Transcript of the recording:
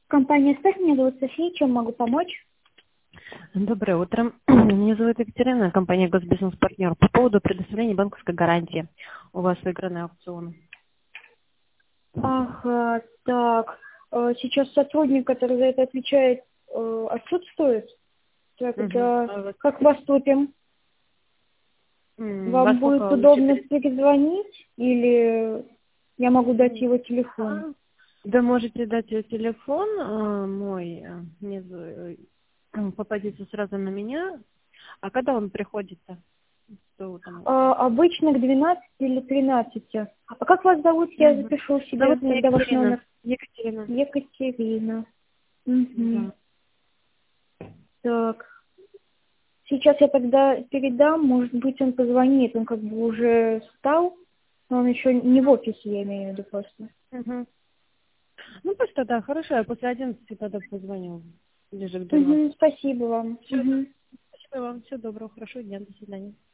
Компания «Стах», меня зовут София, чем могу помочь? Доброе утро. Меня зовут Екатерина, компания «Госбизнес-партнер». По поводу предоставления банковской гарантии. У вас выигранный аукцион. Ага, так. Сейчас сотрудник, который за это отвечает, отсутствует. Так, это как поступим? Во Вам будет сколько лучше удобно перезвонить или я могу дать его телефон? Вы можете дать телефон мой, попадите сразу на меня. А когда он приходит-то? Что там? Обычно к 12 или 13. А как вас зовут? Я запишу себе Зовут меня тогда ваш Екатерина. номер. Екатерина. Екатерина. Да. Так. Сейчас я тогда передам, может быть, он позвонит, он как бы уже встал, но он еще не в офисе, я имею в виду просто. Мгм. Ну, пусть тогда, хорошо, я после 11 тогда позвоню, ближе к 12. Спасибо вам. Всё. Спасибо вам, всего доброго, хорошего дня, до свидания.